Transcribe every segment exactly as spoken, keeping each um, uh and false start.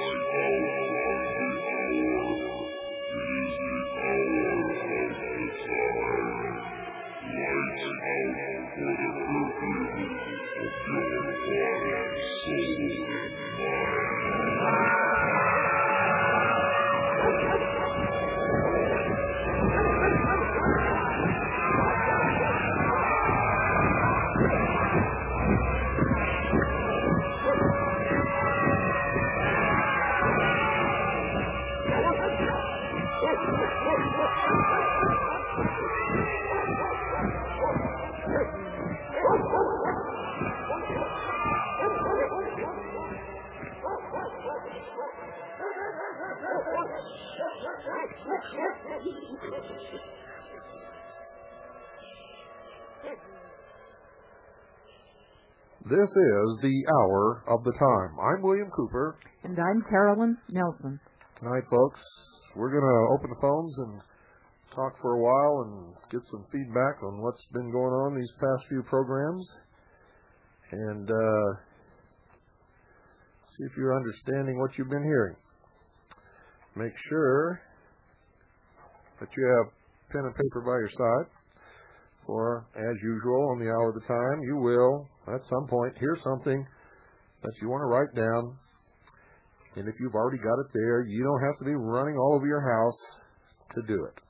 This is the Hour of the Time. I'm William Cooper. And I'm Carolyn Nelson. Tonight, folks, we're going to open the phones and talk for a while and get some feedback on what's been going on these past few programs. And uh, see if you're understanding what you've been hearing. Make sure that you have pen and paper by your side. For, as usual, on the Hour of the Time, you will, at some point, hear something that you want to write down. And if you've already got it there, you don't have to be running all over your house to do it.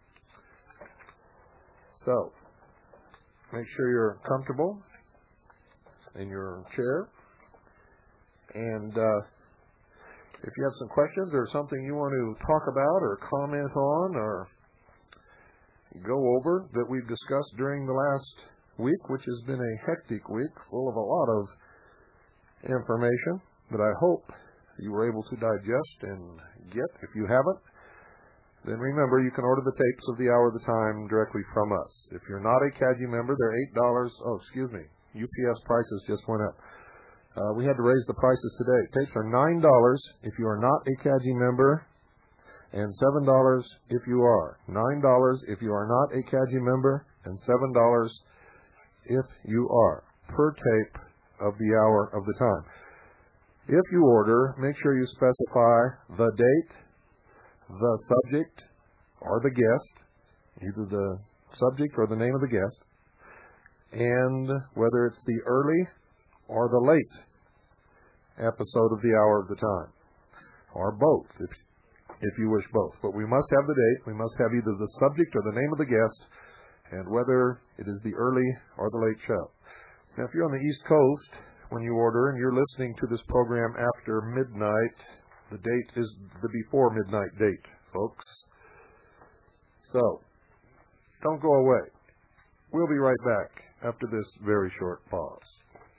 So, make sure you're comfortable in your chair. And uh, if you have some questions or something you want to talk about or comment on or go over that we've discussed during the last week, which has been a hectic week full of a lot of information that I hope you were able to digest and get. If you haven't, then remember you can order the tapes of the Hour of the Time directly from us. If you're not a C A D U member, they're eight dollars. Oh, excuse me. U P S prices just went up. Uh, we had to raise the prices today. Tapes are nine dollars if you are not a C A D U member, and seven dollars if you are. nine dollars if you are not a C A D U member, and seven dollars if you are, per tape of the Hour of the Time. If you order, make sure you specify the date, the subject, or the guest, either the subject or the name of the guest, and whether it's the early or the late episode of the Hour of the Time, or both, if if you wish both. But we must have the date, we must have either the subject or the name of the guest, and whether it is the early or the late show. Now, if you're on the East Coast, when you order and you're listening to this program after midnight, the date is the before midnight date, folks. So, don't go away. We'll be right back after this very short pause.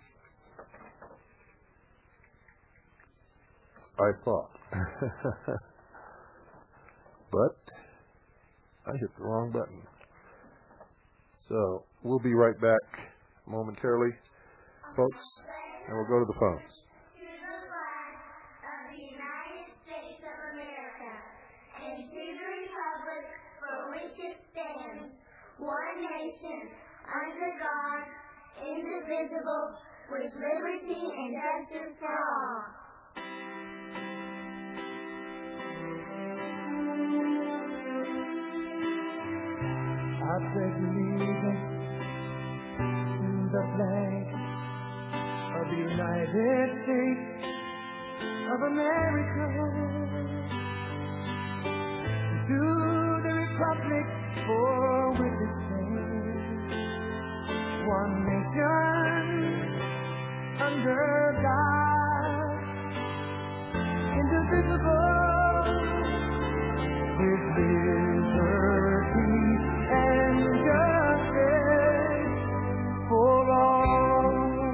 I thought. But I hit the wrong button. So we'll be right back momentarily, folks, and we'll go to the phones. To the flag of the United States of America and to the republic for which it stands, one nation, under God, indivisible, with liberty and justice for all. I pledge allegiance to the flag of the United States of America, to the republic for which it stands, one nation, under God, indivisible, with liberty and justice for all.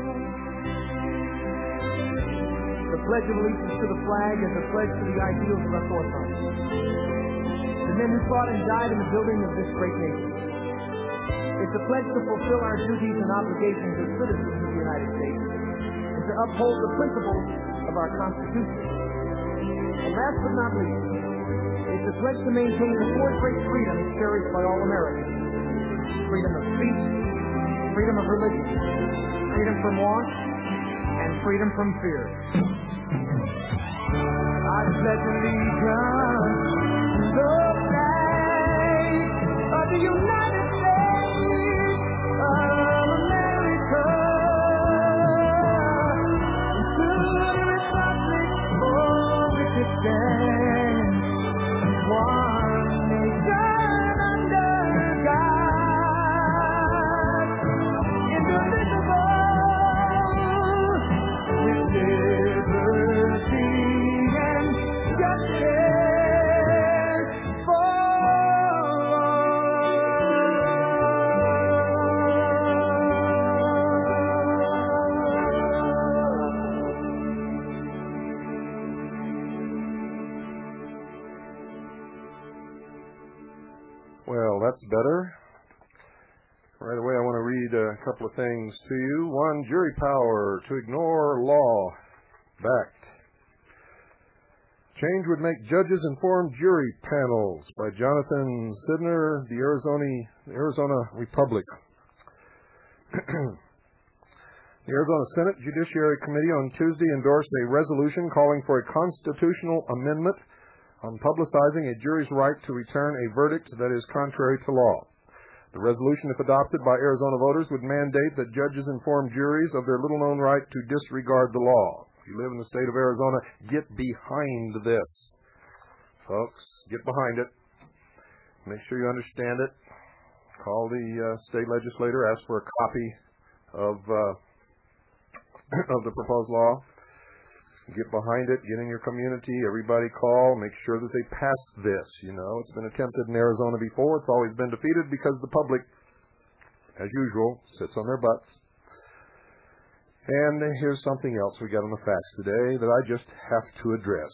The Pledge of Allegiance to the flag is a pledge to the ideals of our forefathers, the men who fought and died in the building of this great nation. It's a pledge to fulfill our duties and obligations as citizens of the United States and to uphold the principles of our Constitution. And last but not least, it's a pledge to maintain the four great freedoms cherished by all Americans: freedom of speech, freedom of religion, freedom from want, and freedom from fear. I pledge allegiance to the flag of the United States of America, and to the republic for which it stands, one nation under God, indivisible, with liberty and justice for Well, that's better. Right away, I want to read a couple of things to you. One, jury power to ignore law. Backed. Change would make judges inform jury panels by Jonathan Sidner, the Arizona, the Arizona Republic. The Arizona Senate Judiciary Committee on Tuesday endorsed a resolution calling for a constitutional amendment on publicizing a jury's right to return a verdict that is contrary to law. The resolution, if adopted by Arizona voters, would mandate that judges inform juries of their little-known right to disregard the law. If you live in the state of Arizona, get behind this. Folks, get behind it. Make sure you understand it. Call the uh, state legislator, ask for a copy of, uh, of the proposed law. Get behind it, get in your community, everybody call, make sure that they pass this, you know. It's been attempted in Arizona before. It's always been defeated because the public, as usual, sits on their butts. And here's something else we got on the facts today that I just have to address,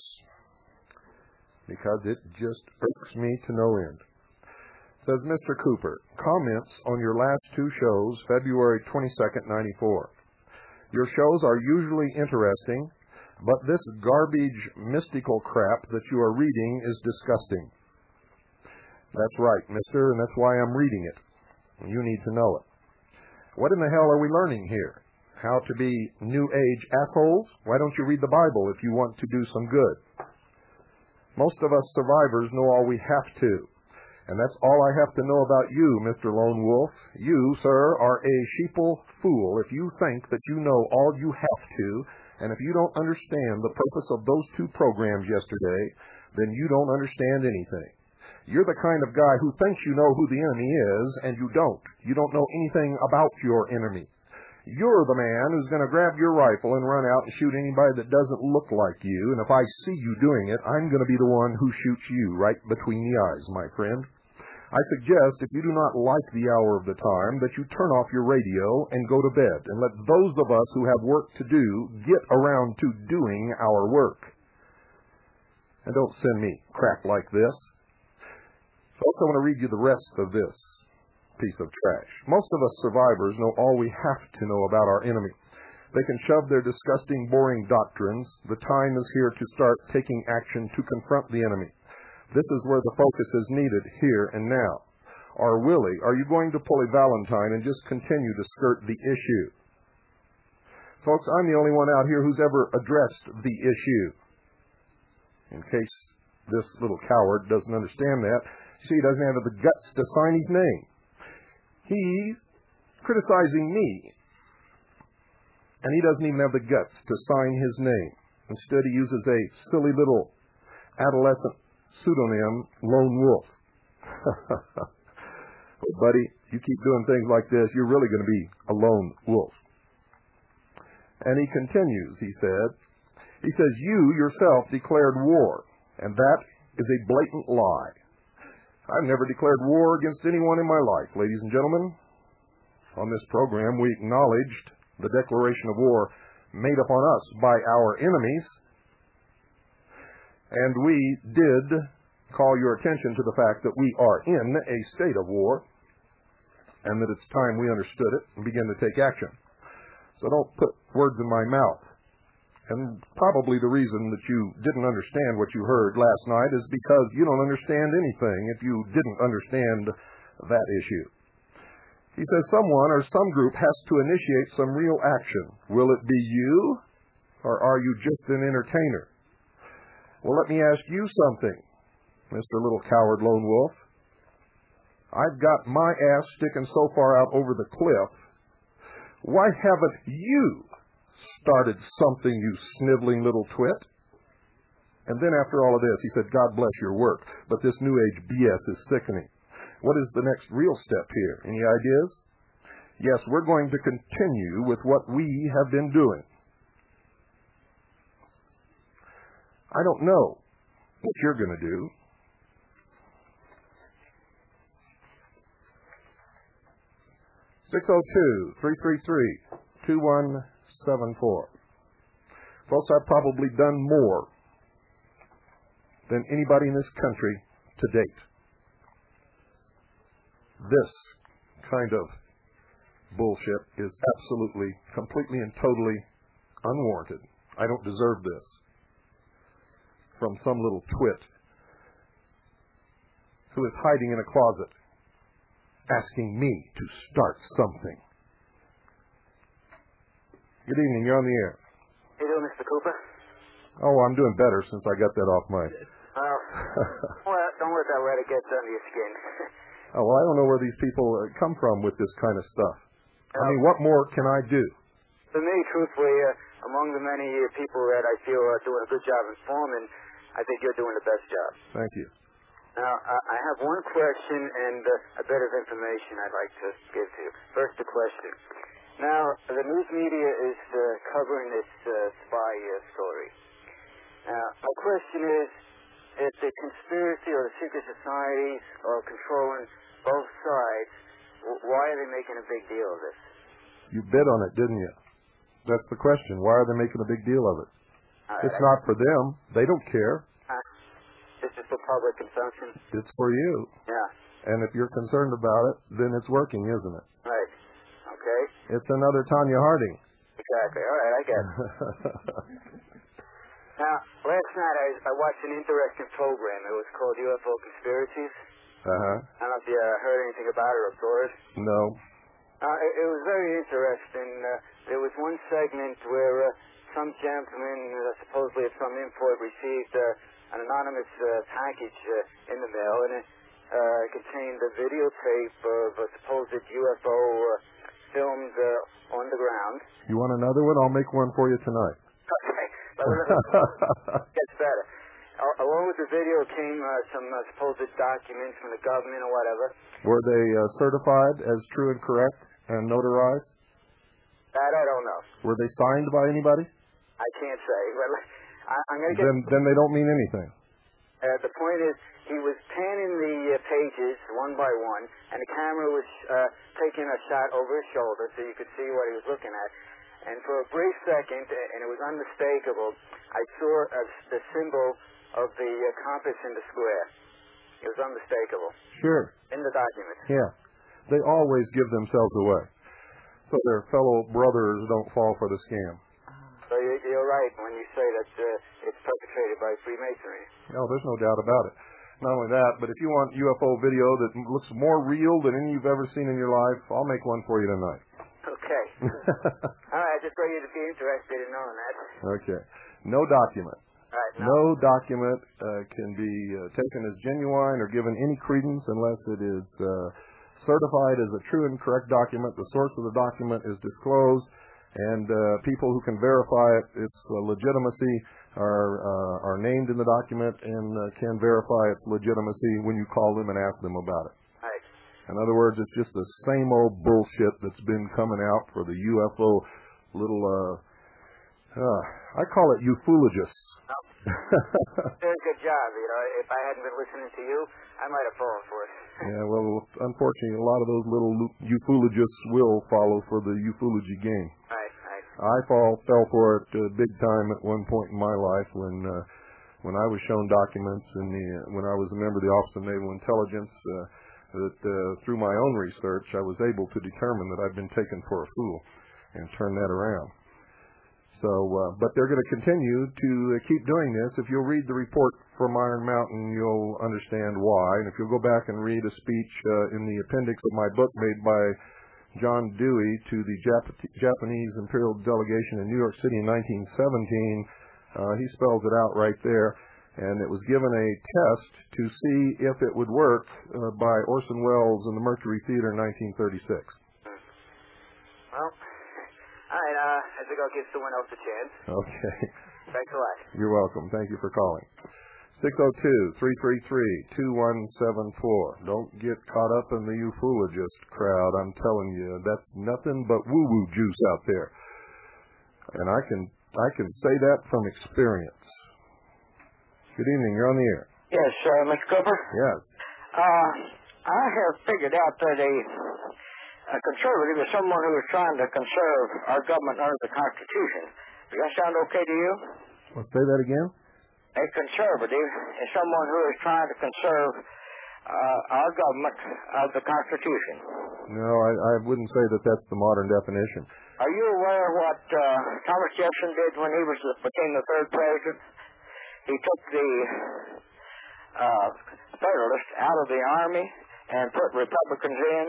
because it just irks me to no end. It says, Mister Cooper, comments on your last two shows, February twenty-second, ninety-four. Your shows are usually interesting, but this garbage mystical crap that you are reading is disgusting. That's right, mister, and that's why I'm reading it. You need to know it. What in the hell are we learning here? How to be New Age assholes? Why don't you read the Bible if you want to do some good? Most of us survivors know all we have to. And that's all I have to know about you, Mister Lone Wolf. You, sir, are a sheeple fool if you think that you know all you have to. And if you don't understand the purpose of those two programs yesterday, then you don't understand anything. You're the kind of guy who thinks you know who the enemy is, and you don't. You don't know anything about your enemy. You're the man who's going to grab your rifle and run out and shoot anybody that doesn't look like you, and if I see you doing it, I'm going to be the one who shoots you right between the eyes, my friend. I suggest, if you do not like the hour of the time, that you turn off your radio and go to bed, and let those of us who have work to do get around to doing our work. And don't send me crap like this. I also want to read you the rest of this piece of trash. Most of us survivors know all we have to know about our enemy. They can shove their disgusting, boring doctrines. The time is here to start taking action to confront the enemy. This is where the focus is needed, here and now. Or Willie, are you going to pull a Valentine and just continue to skirt the issue? Folks, I'm the only one out here who's ever addressed the issue. In case this little coward doesn't understand that, see, he doesn't have the guts to sign his name. He's criticizing me, and he doesn't even have the guts to sign his name. Instead, he uses a silly little adolescent pseudonym, Lone Wolf. But buddy, you keep doing things like this, you're really going to be a lone wolf. And he continues, he said, he says, you yourself declared war, and that is a blatant lie. I've never declared war against anyone in my life, ladies and gentlemen. On this program, we acknowledged the declaration of war made upon us by our enemies, and we did call your attention to the fact that we are in a state of war, and that it's time we understood it and began to take action. So don't put words in my mouth. And probably the reason that you didn't understand what you heard last night is because you don't understand anything if you didn't understand that issue. He says someone or some group has to initiate some real action. Will it be you, or are you just an entertainer? Well, let me ask you something, Mister Little Coward Lone Wolf. I've got my ass sticking so far out over the cliff. Why haven't you started something, you sniveling little twit? And then after all of this, he said, God bless your work, but this New Age B S is sickening. What is the next real step here? Any ideas? Yes, we're going to continue with what we have been doing. I don't know what you're going to do. six oh two, three three three, two one seven four. Folks, I've probably done more than anybody in this country to date. This kind of bullshit is absolutely, completely and totally unwarranted. I don't deserve this from some little twit who is hiding in a closet asking me to start something. Good evening, you're on the air. How you doing, Mister Cooper? Oh, I'm doing better since I got that off my... Well, well don't let that letter get under your skin. Oh, well, I don't know where these people uh, come from with this kind of stuff. I mean, what more can I do? For me, truthfully, uh, among the many uh, people that I feel are doing a good job informing, I think you're doing the best job. Thank you. Now, I have one question and uh, a bit of information I'd like to give to you. First, the question. Now, the news media is uh, covering this uh, spy uh, story. Now, my question is, if the conspiracy or the secret societies are controlling both sides, w- why are they making a big deal of this? You bid on it, didn't you? That's the question. Why are they making a big deal of it? Uh, It's not for them. They don't care. This is for public consumption? It's for you. Yeah. And if you're concerned about it, then it's working, isn't it? Right. Okay. It's another Tanya Harding. Exactly. All right, I get it. Now, last night I, I watched an interesting program. It was called U F O Conspiracies. Uh-huh. I don't know if you uh, heard anything about it or saw it. No. Uh, it, it was very interesting. Uh, there was one segment where uh, some gentleman, uh, supposedly of some import, received uh, an anonymous uh, package uh, in the mail, and it uh, contained a videotape of a supposed U F O uh, filmed uh, on the ground. You want another one? I'll make one for you tonight. Okay. It gets better. Uh, along with the video came uh, some uh, supposed documents from the government or whatever. Were they uh, certified as true and correct and notarized? That I don't know. Were they signed by anybody? I can't say. Well, I, I'm going to get... Then, then they don't mean anything. Uh, the point is, he was panning the uh, pages one by one, and the camera was uh, taking a shot over his shoulder so you could see what he was looking at. And for a brief second, and it was unmistakable, I saw a, the symbol of the uh, compass in the square. It was unmistakable. Sure. In the document. Yeah. They always give themselves away, so their fellow brothers don't fall for the scam. So you're, you're right when you say that uh, it's perpetrated by Freemasonry. No, there's no doubt about it. Not only that, but if you want U F O video that looks more real than any you've ever seen in your life, I'll make one for you tonight. Okay. All right, just for you to be interested in knowing that. Okay. No document. All right, no. No document uh, can be uh, taken as genuine or given any credence unless it is uh, certified as a true and correct document. The source of the document is disclosed, and uh, people who can verify it, its uh, legitimacy, are uh, are named in the document and uh, can verify its legitimacy when you call them and ask them about it. Right. In other words, it's just the same old bullshit that's been coming out for the U F O little, uh, uh, I call it ufologists. Oh. Doing a good job, you know. If I hadn't been listening to you, I might have fallen for it. Yeah, well, unfortunately, a lot of those little ufologists will follow for the ufology game. Right, right. I fall, fell for it uh, big time at one point in my life when uh, when I was shown documents in the uh, when I was a member of the Office of Naval Intelligence uh, that uh, through my own research I was able to determine that I'd been taken for a fool and turn that around. So, uh, but they're going to continue to uh, keep doing this. If you'll read the report from Iron Mountain, you'll understand why. And if you'll go back and read a speech uh, in the appendix of my book made by John Dewey to the Jap- Japanese Imperial Delegation in New York City in nineteen seventeen, uh, he spells it out right there. and it was given a test to see if it would work uh, by Orson Welles in the Mercury Theater in nineteen thirty-six. Well, all right, uh, I think I'll give someone else a chance. Okay. Thanks a lot. You're welcome. Thank you for calling. six oh two, three three three, two one seven four. Don't get caught up in the euphulogist crowd. I'm telling you, that's nothing but woo-woo juice out there. And I can I can say that from experience. Good evening. You're on the air. Yes, uh, Mister Cooper. Yes. Uh, I have figured out that a, a conservative is someone who is trying to conserve our government under the Constitution. Does that sound okay to you? Well, say that again. A conservative is someone who is trying to conserve uh, our government of the Constitution. No, I, I wouldn't say that that's the modern definition. Are you aware of what uh, Thomas Jefferson did when he was became the third president? He took the uh, Federalists out of the Army and put Republicans in.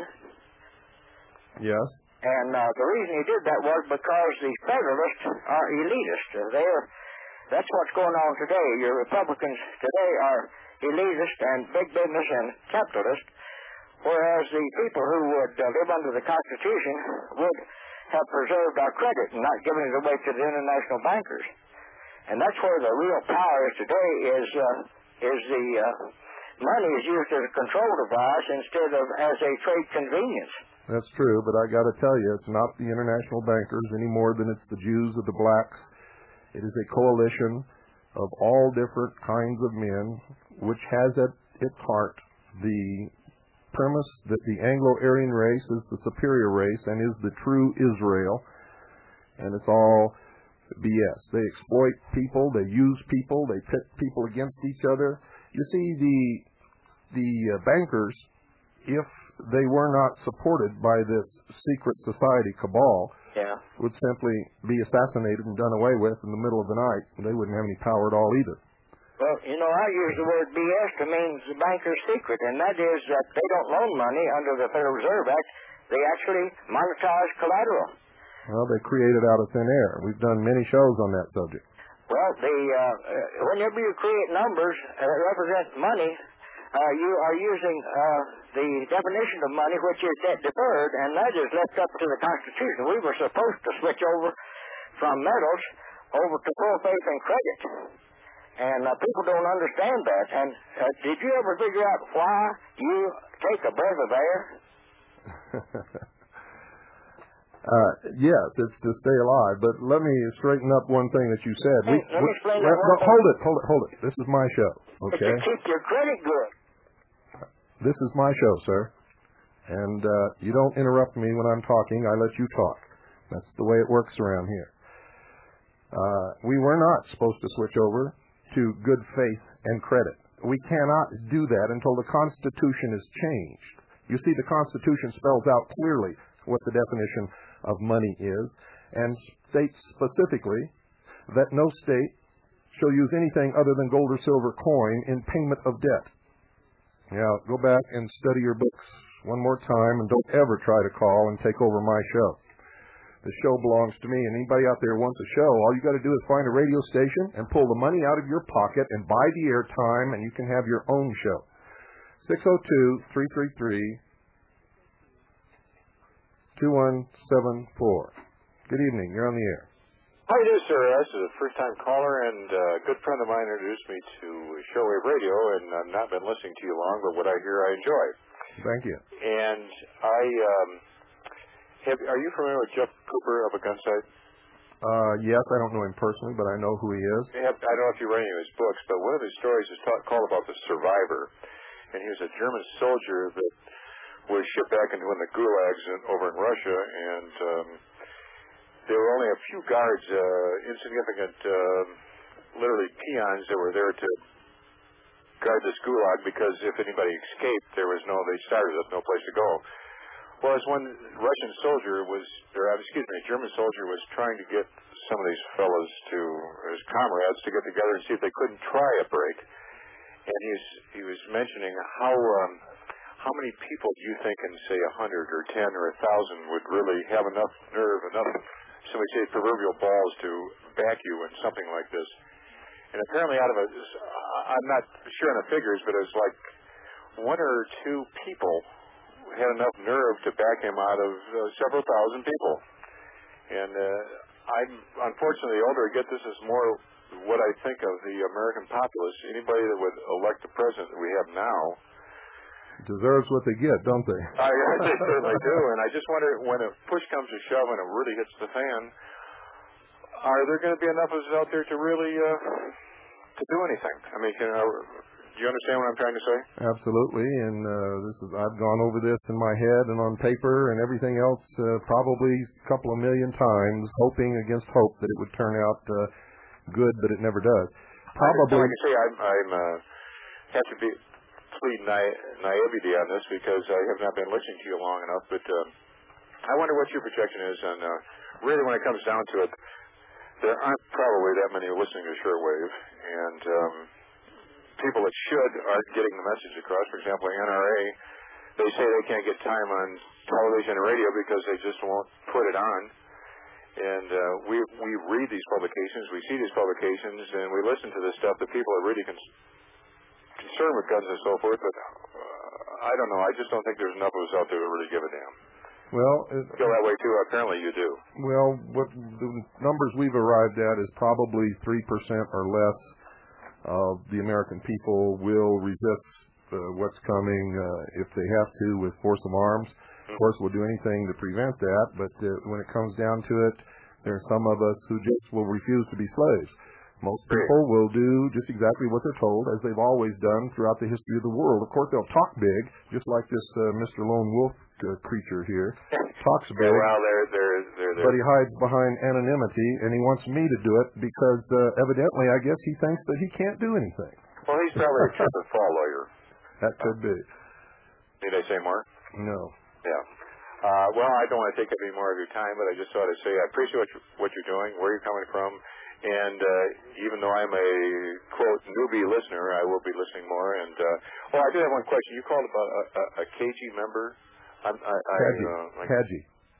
Yes. And uh, the reason he did that was because the Federalists are elitist. They're, that's what's going on today. Your Republicans today are elitist and big business and capitalist, whereas the people who would uh, live under the Constitution would have preserved our credit and not given it away to the international bankers. And that's where the real power is today is, uh, is the uh, money is used as a control device instead of as a trade convenience. That's true, but I got to tell you, it's not the international bankers any more than it's the Jews or the blacks. It is a coalition of all different kinds of men, which has at its heart the premise that the Anglo-Aryan race is the superior race and is the true Israel, and it's all B S. They exploit people, they use people, they pit people against each other. You see, the the uh, bankers, if they were not supported by this secret society cabal, yeah. would simply be assassinated and done away with in the middle of the night. They wouldn't have any power at all either. Well, you know, I use the word B S to mean the banker's secret, and that is that they don't loan money under the Federal Reserve Act. They actually monetize collateral. Well, they create it out of thin air. We've done many shows on that subject. Well, the uh, whenever you create numbers that represent money, uh, you are using uh, the definition of money, which is debt deferred, and that is left up to the Constitution. We were supposed to switch over from metals over to full faith and credit. And uh, people don't understand that. And uh, did you ever figure out why you take a breath of air? uh, yes, it's to stay alive. But let me straighten up one thing that you said. Hey, we, let me explain we, that well, one thing. Hold it, hold it, hold it. This is my show, okay? It's to keep your credit good. This is my show, sir. And uh, you don't interrupt me when I'm talking. I let you talk. That's the way it works around here. Uh, we were not supposed to switch over to good faith and credit. We cannot do that until the Constitution is changed. You see, the Constitution spells out clearly what the definition of money is and states specifically that no state shall use anything other than gold or silver coin in payment of debt. Now, go back and study your books one more time and don't ever try to call and take over my show. The show belongs to me, and anybody out there wants a show, all you got to do is find a radio station and pull the money out of your pocket and buy the airtime, and you can have your own show. six oh two, three three three, two one seven four. Good evening. You're on the air. How do you do, sir? This is a first-time caller, and a good friend of mine introduced me to Shortwave Radio, and I've not been listening to you long, but what I hear I enjoy. Thank you. And I... Um, Have, are you familiar with Jeff Cooper of A Gun Sight? Uh, yes, I don't know him personally, but I know who he is. I don't know if you read any of his books, but one of his stories is ta- called about the Survivor. And he was a German soldier that was shipped back into one of the gulags in, over in Russia, and um, there were only a few guards, uh, insignificant, uh, literally peons that were there to guard this gulag, because if anybody escaped, there was no, they started with no place to go. Whereas one Russian soldier was, or excuse me, a German soldier was trying to get some of these fellows to, or his comrades, to get together and see if they couldn't try a break. And he's, he was mentioning how um, how many people do you think in, say, a hundred or ten or a thousand would really have enough nerve, enough, somebody say, proverbial balls to back you in something like this? And apparently out of a, I'm not sure on the figures, but it's like one or two people had enough nerve to back him out of uh, several thousand people. And uh, I'm, unfortunately, the older I get, this is more what I think of the American populace. Anybody that would elect the president that we have now deserves what they get, don't they? I, they certainly do. And I just wonder, when a push comes to shove and it really hits the fan, are there going to be enough of us out there to really uh, to do anything? I mean, can, uh, do you understand what I'm trying to say? Absolutely. And uh, this is I've gone over this in my head and on paper and everything else uh, probably a couple of million times, hoping against hope that it would turn out uh, good, but it never does. Probably. Like I say, I'm, I'm uh, have to be plead na- naivety on this because I have not been listening to you long enough. But uh, I wonder what your projection is, and uh, really, when it comes down to it, there aren't probably that many listening to shortwave, and um, people that should aren't getting the message across. For example, the N R A, they say they can't get time on television and radio because they just won't put it on. And uh, we we read these publications, we see these publications, and we listen to this stuff that people are really con- concerned with guns and so forth. But uh, I don't know. I just don't think there's enough of us out there to really give a damn. Well, it, feel that way too. Apparently, you do. Well, what the numbers we've arrived at is probably three percent or less of the American people will resist uh, what's coming uh, if they have to with force of arms. Of course, we'll do anything to prevent that, but uh, when it comes down to it, there are some of us who just will refuse to be slaves. Most people will do just exactly what they're told, as they've always done throughout the history of the world. Of course, they'll talk big, just like this uh, Mister Lone Wolf uh, creature here talks big. Yeah, well, they're, they're, they're, they're. But he hides behind anonymity, and he wants me to do it because uh, evidently, I guess he thinks that he can't do anything. Well, he's probably a triple fall lawyer. That could be. Need I say more? No. Yeah. Uh, well, I don't want to take up any more of your time, but I just thought I'd say I appreciate what, you, what you're doing, where you're coming from, and uh, even though I'm a, quote, newbie listener, I will be listening more. And uh, oh, I do have one question. You called about a, a, a K G member? I'm, I, I, Kaji. uh, like, Kaji.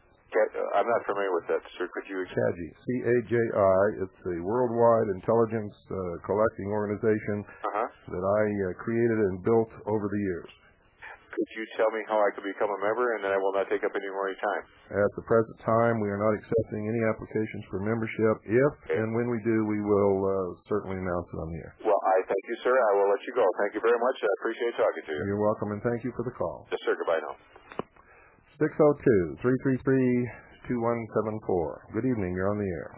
I'm not familiar with that, sir. Could you explain? Kaji. C A J I. It's a worldwide intelligence uh, collecting organization uh-huh. that I uh, created and built over the years. Could you tell me how I could become a member, and then I will not take up any more of your time? At the present time, we are not accepting any applications for membership. If okay. and when we do, we will uh, certainly announce it on the air. Well, I thank you, sir. I will let you go. Thank you very much. I appreciate talking to you. You're welcome, and thank you for the call. Yes, sir. Goodbye now. six oh two, three three three, two one seven four. Good evening. You're on the air.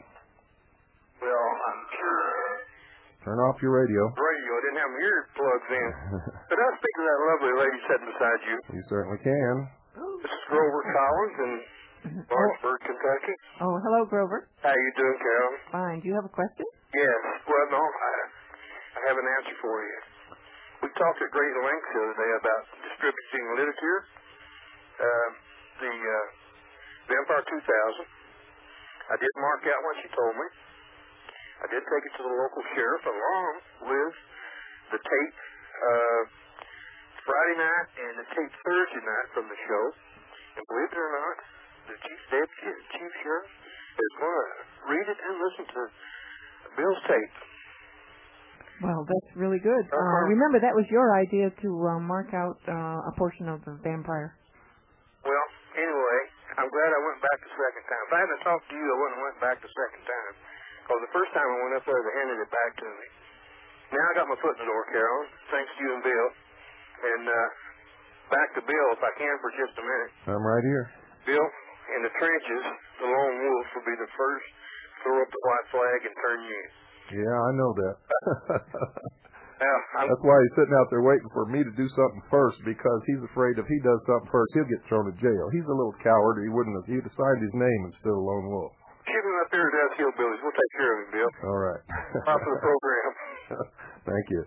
Well, I'm sure. Turn off your radio. Radio. I didn't have my earplugs in. But I speak to that lovely lady sitting beside you. You certainly can. This is Grover Collins in Lawrenceburg, Kentucky. Oh, hello, Grover. How you doing, Carol? Fine. Do you have a question? Yes. Well, no, I, I have an answer for you. We talked at great length the other day about distributing literature. Uh, the uh, Vampire two thousand. I did mark out what she told me. I did take it to the local sheriff along with the tape uh, Friday night and the tape Thursday night from the show. And believe it or not, the chief deputy, the chief sheriff, is going to read it and listen to Bill's tape. Well, that's really good. Uh-huh. Uh, remember, that was your idea to uh, mark out uh, a portion of the Vampire. Well, anyway, I'm glad I went back the second time. If I hadn't talked to you, I wouldn't have went back the second time. Because the first time I went up there, they handed it back to me. Now I got my foot in the door, Carol, thanks to you and Bill. And uh, back to Bill, if I can, for just a minute. I'm right here. Bill, in the trenches, the lone wolf will be the first to throw up the white flag and turn you in. Yeah, I know that. Now, that's why he's sitting out there waiting for me to do something first, because he's afraid if he does something first, he'll get thrown in jail. He's a little coward. He wouldn't have. He'd have signed his name and still a lone wolf. Keep him up here at Death Hillbillies. We'll take care of him, Bill. All right. Off of the program. Thank you.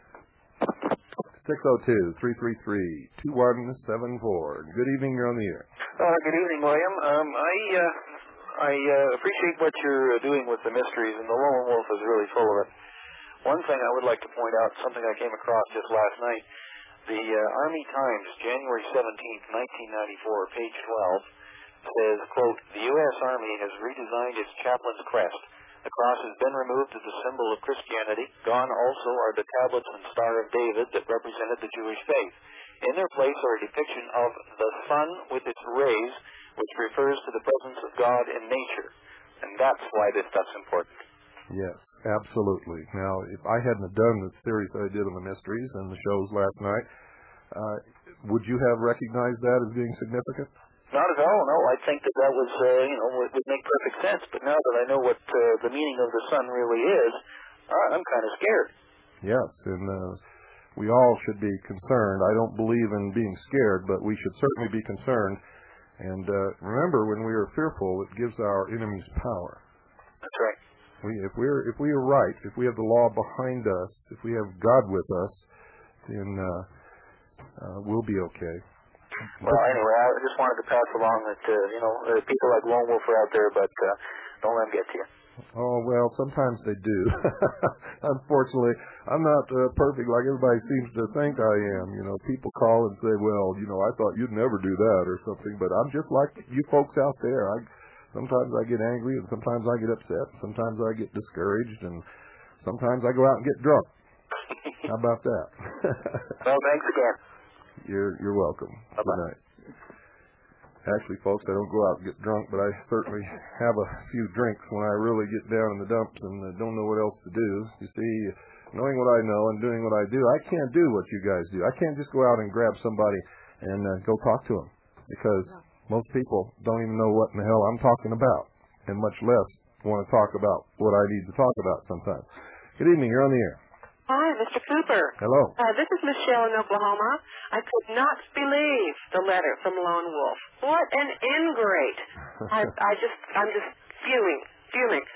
six oh two, three three three, two one seven four. Good evening. You're on the air. Uh, good evening, William. Um, I uh, I uh, appreciate what you're doing with the mysteries, and the Lone Wolf is really full of it. One thing I would like to point out, something I came across just last night, the uh, Army Times, January seventeenth, nineteen ninety-four, page twelve, says, quote, the U S Army has redesigned its chaplain's crest. The cross has been removed as a symbol of Christianity. Gone also are the tablets and Star of David that represented the Jewish faith. In their place are a depiction of the sun with its rays, which refers to the presence of God in nature. And that's why this stuff's important. Yes, absolutely. Now, if I hadn't have done the series that I did on the mysteries and the shows last night, uh, would you have recognized that as being significant? Not at all, no. I think that that was, uh, you know, would, would make perfect sense. But now that I know what uh, the meaning of the sun really is, uh, I'm kind of scared. Yes, and uh, we all should be concerned. I don't believe in being scared, but we should certainly be concerned. And uh, remember, when we are fearful, it gives our enemies power. That's right. We, if we're if we are right, if we have the law behind us, if we have God with us, then uh, uh, we'll be okay. Well, anyway, I just wanted to pass along that, uh, you know, uh, people like Lone Wolf are out there, but uh, don't let them get to you. Oh, well, sometimes they do. Unfortunately, I'm not uh, perfect like everybody seems to think I am. You know, people call and say, well, you know, I thought you'd never do that or something, but I'm just like you folks out there. I Sometimes I get angry, and sometimes I get upset, sometimes I get discouraged, and sometimes I go out and get drunk. How about that? Well, thanks again. You're you're welcome. Bye-bye. Good night. Actually, folks, I don't go out and get drunk, but I certainly have a few drinks when I really get down in the dumps and uh, don't know what else to do. You see, knowing what I know and doing what I do, I can't do what you guys do. I can't just go out and grab somebody and uh, go talk to them, because most people don't even know what in the hell I'm talking about, and much less want to talk about what I need to talk about sometimes. Good evening. You're on the air. Hi, Mister Cooper. Hello. Uh, this is Michelle in Oklahoma. I could not believe the letter from Lone Wolf. What an ingrate! I, I just, I'm just fuming, fuming.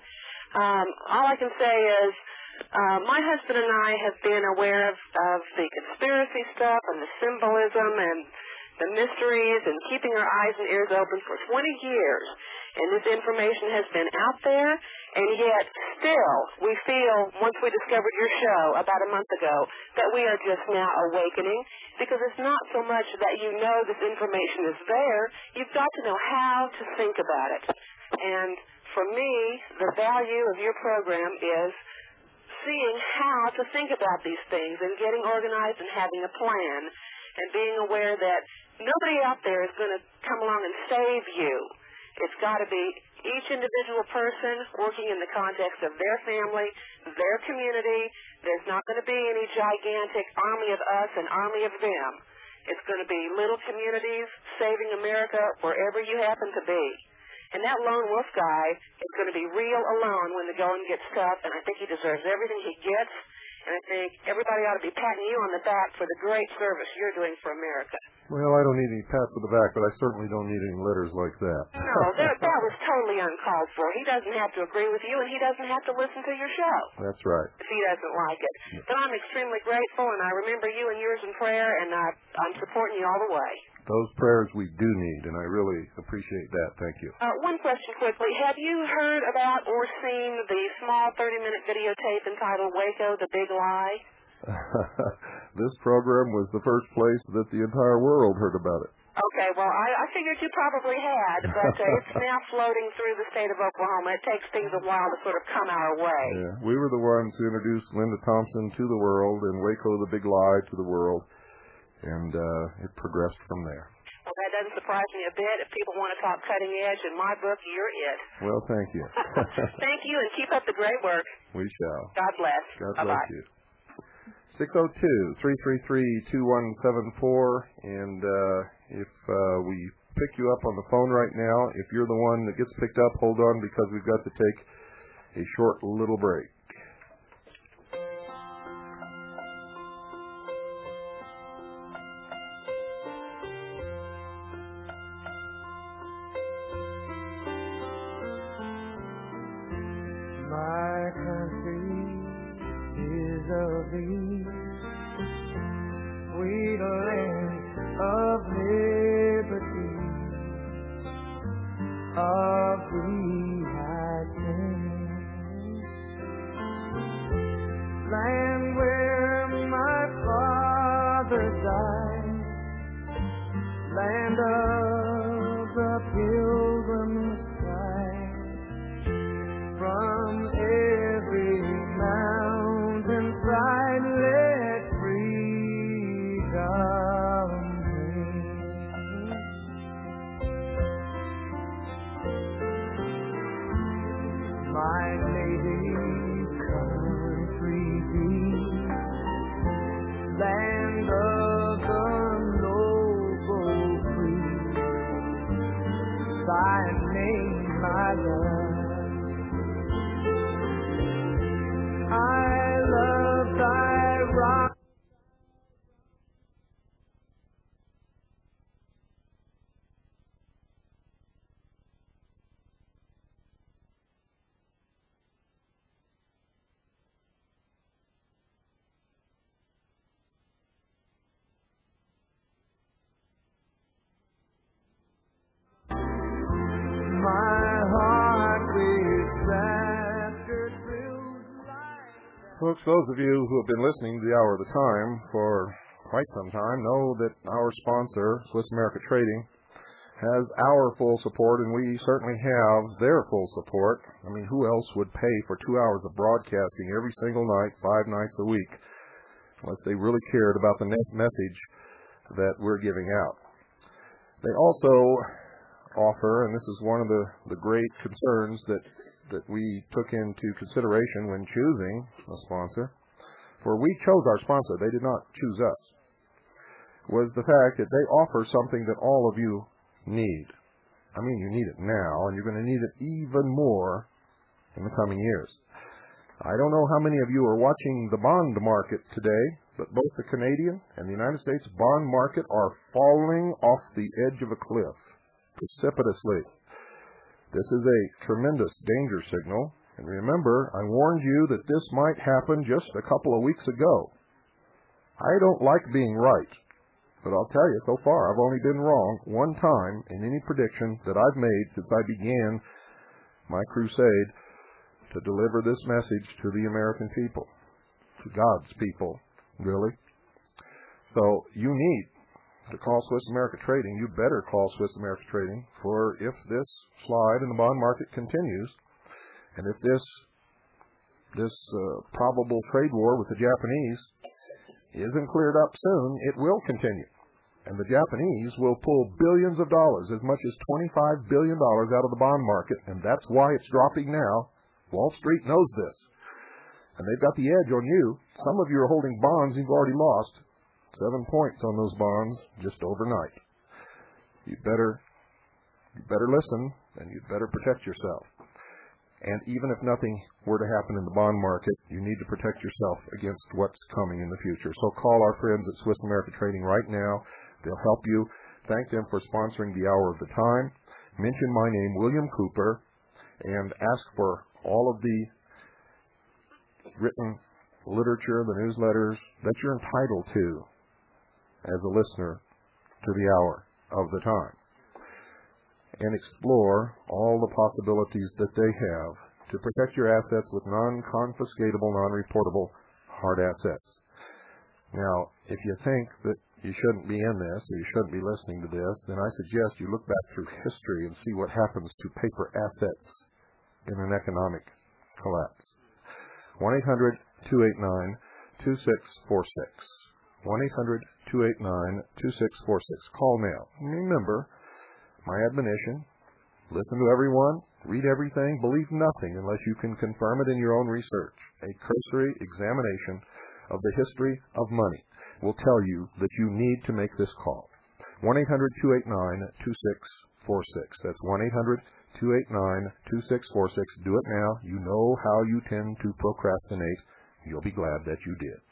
Um, all I can say is, uh, my husband and I have been aware of, of the conspiracy stuff and the symbolism and the mysteries and keeping our eyes and ears open for twenty years. And this information has been out there, and yet still we feel, once we discovered your show about a month ago, that we are just now awakening, because it's not so much that you know this information is there, you've got to know how to think about it. And for me, the value of your program is seeing how to think about these things and getting organized and having a plan and being aware that nobody out there is going to come along and save you. It's got to be each individual person working in the context of their family, their community. There's not going to be any gigantic army of us and army of them. It's going to be little communities saving America wherever you happen to be. And that Lone Wolf guy is going to be real alone when the going gets tough, and I think he deserves everything he gets. And I think everybody ought to be patting you on the back for the great service you're doing for America. Well, I don't need any pats on the back, but I certainly don't need any letters like that. No, that, that was totally uncalled for. He doesn't have to agree with you, and he doesn't have to listen to your show. That's right. If he doesn't like it. But I'm extremely grateful, and I remember you and yours in prayer, and I, I'm supporting you all the way. Those prayers we do need, and I really appreciate that. Thank you. Uh, one question quickly. Have you heard about or seen the small thirty-minute videotape entitled Waco, the Big Lie? This program was the first place that the entire world heard about it. Okay, well, I, I figured you probably had, but uh, it's now floating through the state of Oklahoma. It takes things a while to sort of come our way. Yeah, we were the ones who introduced Linda Thompson to the world and Waco, the Big Lie, to the world. And uh, it progressed from there. Well, that doesn't surprise me a bit. If people want to talk cutting edge, in my book, you're it. Well, thank you. Thank you, and keep up the great work. We shall. God bless. God bless Bye-bye. you. six oh two, three three three, two one seven four. And uh, if uh, we pick you up on the phone right now, if you're the one that gets picked up, hold on, because we've got to take a short little break. Sweet land of liberty, of free high chains, land where my father died, land of the pilgrim's pride, from come home. My native country dear, land of the noble free, thy name I love. I love thy rock. My heart with laughter thrills like. Folks, those of you who have been listening to the Hour of the Time for quite some time know that our sponsor, Swiss America Trading, has our full support, and we certainly have their full support. I mean, who else would pay for two hours of broadcasting every single night, five nights a week, unless they really cared about the next message that we're giving out? They also offer, and this is one of the, the great concerns that, that we took into consideration when choosing a sponsor, for we chose our sponsor, they did not choose us, was the fact that they offer something that all of you need. I mean, you need it now, and you're going to need it even more in the coming years. I don't know how many of you are watching the bond market today, but both the Canadian and the United States bond market are falling off the edge of a cliff precipitously. This is a tremendous danger signal, and remember, I warned you that this might happen just a couple of weeks ago. I don't like being right, but I'll tell you, so far I've only been wrong one time in any prediction that I've made since I began my crusade to deliver this message to the American people, to God's people, really. So you need to call Swiss America Trading. You better call Swiss America Trading, for if this slide in the bond market continues, and if this this uh, probable trade war with the Japanese isn't cleared up soon, it will continue. And the Japanese will pull billions of dollars, as much as twenty-five billion dollars out of the bond market, and that's why it's dropping now. Wall Street knows this. And they've got the edge on you. Some of you are holding bonds you've already lost seven points on those bonds just overnight. You better, you better listen, and you better protect yourself. And even if nothing were to happen in the bond market, you need to protect yourself against what's coming in the future. So call our friends at Swiss America Trading right now. They'll help you. Thank them for sponsoring the Hour of the Time. Mention my name, William Cooper, and ask for all of the written literature, the newsletters that you're entitled to as a listener to the Hour of the Time, and explore all the possibilities that they have to protect your assets with non-confiscatable, non-reportable hard assets. Now, if you think that you shouldn't be in this, or you shouldn't be listening to this, then I suggest you look back through history and see what happens to paper assets in an economic collapse. one eight hundred two eight nine two six four six. one eight hundred two eight nine two six four six. Call now. And remember, my admonition, listen to everyone, read everything, believe nothing unless you can confirm it in your own research. A cursory examination of the history of money will tell you that you need to make this call. one eight hundred two eight nine two six four six. That's one eight hundred two eight nine two six four six. Do it now. You know how you tend to procrastinate. You'll be glad that you did.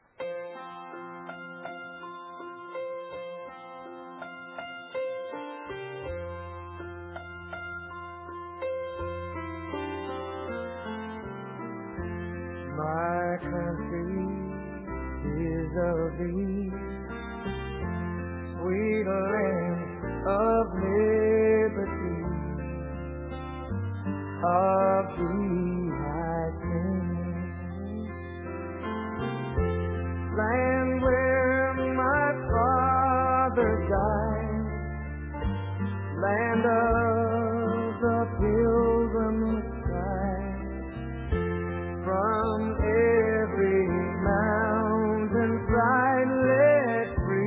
My country is of thee, sweet land of liberty. Of thee I sing, land where my father died, land of the pilgrim's pride. From every mountain side let free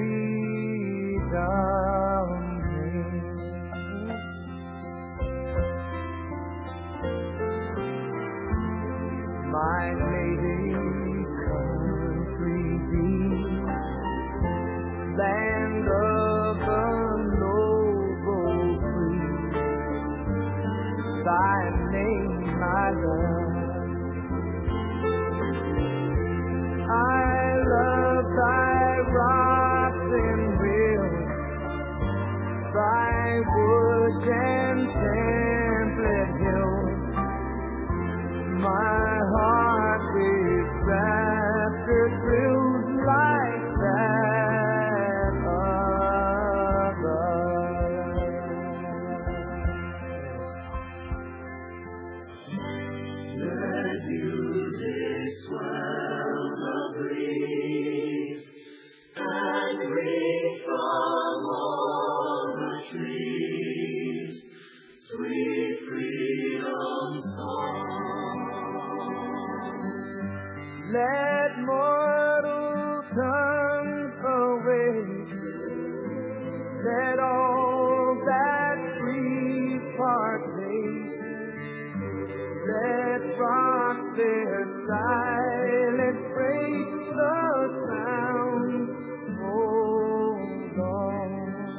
let all that grief partake. Let rocks their silence break the sound. Hold on.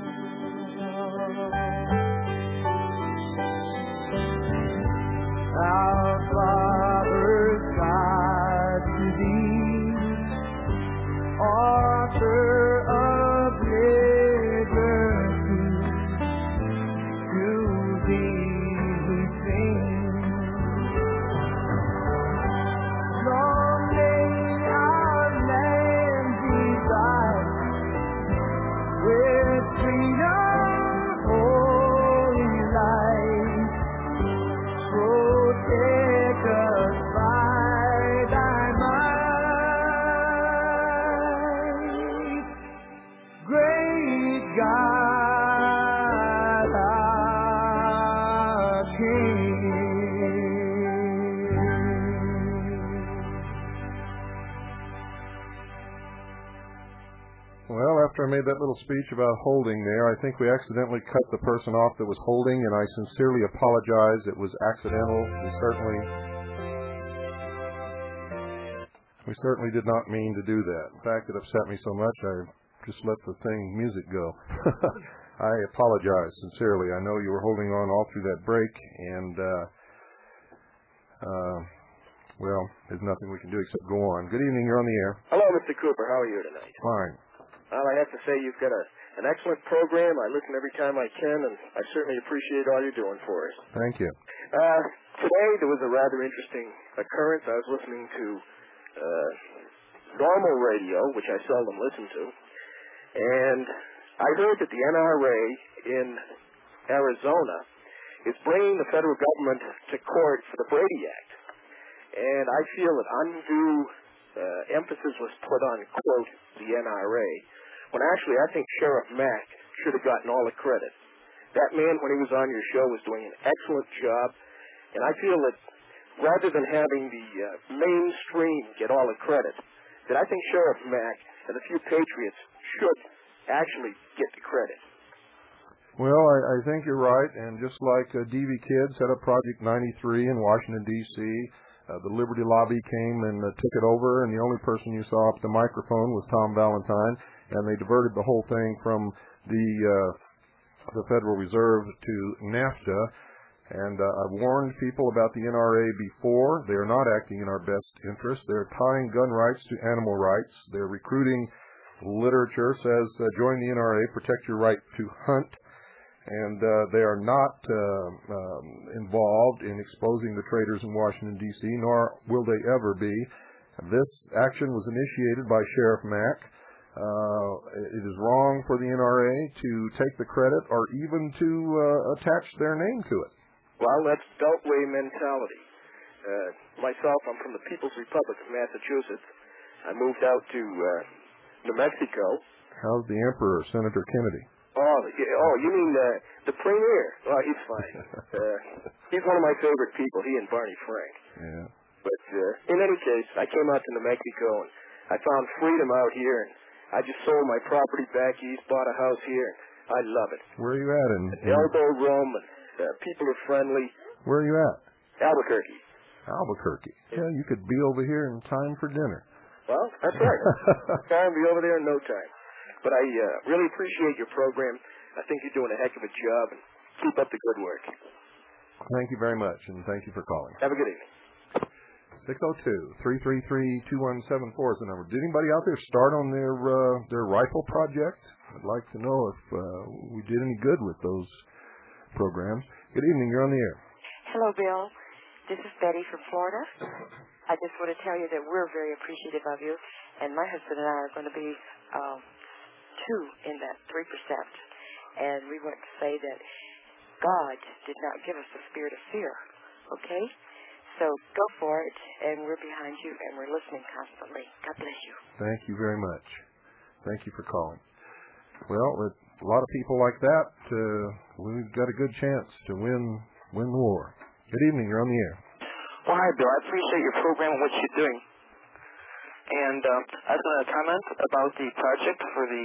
Our fathers God to thee, author of liberty, to thee we sing. Long may our land be bright with freedom's holy light. Protect us by thy might, great God, our King. Well, after I made that little speech about holding there, I think we accidentally cut the person off that was holding, and I sincerely apologize. It was accidental. We certainly, we certainly did not mean to do that. In fact, it upset me so much, I just let the thing music go. I apologize sincerely. I know you were holding on all through that break, and uh, uh, well, there's nothing we can do except go on. Good evening. You're on the air. Hello, Mister Cooper. How are you tonight? Fine. Well, I have to say you've got a, an excellent program. I listen every time I can, and I certainly appreciate all you're doing for us. Thank you. Uh, today there was a rather interesting occurrence. I was listening to uh, normal radio, which I seldom listen to, and I heard that the N R A in Arizona is bringing the federal government to court for the Brady Act. And I feel that undue uh, emphasis was put on, quote, the N R A, when actually I think Sheriff Mack should have gotten all the credit. That man, when he was on your show, was doing an excellent job, and I feel that rather than having the uh, mainstream get all the credit, that I think Sheriff Mack and a few patriots should actually get the credit. Well, I, I think you're right, and just like uh, D V Kids set up Project ninety-three in Washington, D C, uh, the Liberty Lobby came and uh, took it over, and the only person you saw up the microphone was Tom Valentine, and they diverted the whole thing from the uh, the Federal Reserve to NAFTA. And uh, I've warned people about the N R A before. They are not acting in our best interest. They're tying gun rights to animal rights. They're recruiting literature, says uh, join the N R A, protect your right to hunt. And uh, they are not uh, um, involved in exposing the traitors in Washington, D C, nor will they ever be. This action was initiated by Sheriff Mack. Uh, it is wrong for the N R A to take the credit or even to uh, attach their name to it. Well, that's Beltway mentality. Uh, myself, I'm from the People's Republic of Massachusetts. I moved out to uh, New Mexico. How's the Emperor, Senator Kennedy? Oh, yeah, oh, you mean uh, the Premier? Oh, he's fine. uh, he's one of my favorite people, he and Barney Frank. Yeah. But uh, in any case, I came out to New Mexico, and I found freedom out here, and I just sold my property back east, bought a house here, and I love it. Where are you at? In, in elbow room, and uh, people are friendly. Where are you at? Albuquerque. Albuquerque. Yeah, you could be over here in time for dinner. Well, that's right. I'll be over there in no time. But I uh, really appreciate your program. I think you're doing a heck of a job, and keep up the good work. Thank you very much, and thank you for calling. Have a good evening. six oh two, three three three, two one seven four is the number. Did anybody out there start on their uh, their rifle project? I'd like to know if uh, we did any good with those programs. Good evening. You're on the air. Hello, Bill. This is Betty from Florida. I just want to tell you that we're very appreciative of you, and my husband and I are going to be um, two in that three percent. And we want to say that God did not give us a spirit of fear, okay? So go for it, and we're behind you, and we're listening constantly. God bless you. Thank you very much. Thank you for calling. Well, with a lot of people like that, uh, we've got a good chance to win win the war. Good evening. You're on the air. Well, hi, Bill. I appreciate your program and what you're doing. And uh, I was going to comment about the project for the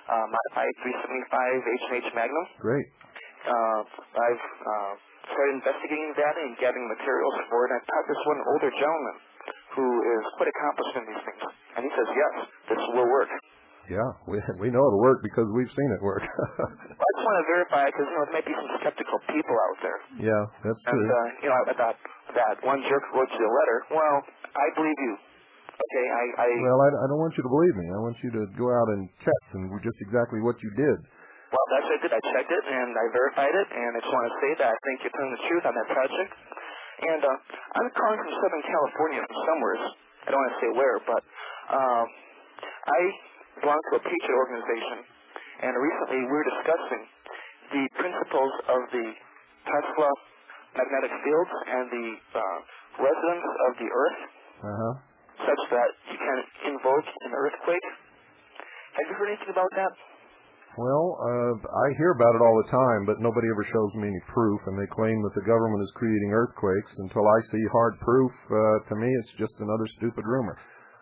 uh, modified three seventy-five H and H Magnum. Great. Uh, I've uh, started investigating that and gathering materials for it. I talked to this one older gentleman who is quite accomplished in these things, and he says, yes, this will work. Yeah, we we know it'll work because we've seen it work. I just want to verify because you know there might be some skeptical people out there. Yeah, that's true. And uh, you know, I thought that one jerk wrote you a letter. Well, I believe you. Okay, I. I well, I, I don't want you to believe me. I want you to go out and check and just exactly what you did. Well, that's what I did. I checked it and I verified it, and I just want to say that I think you're telling the truth on that project. And uh, I'm calling from Southern California, from somewhere. I don't want to say where, but uh, I belong to a Patriot organization, and recently we were discussing the principles of the Tesla magnetic fields and the uh, resonance of the Earth, uh-huh. such that you can invoke an earthquake. Have you heard anything about that? Well, uh, I hear about it all the time, but nobody ever shows me any proof, and they claim that the government is creating earthquakes. Until I see hard proof, uh, to me it's just another stupid rumor.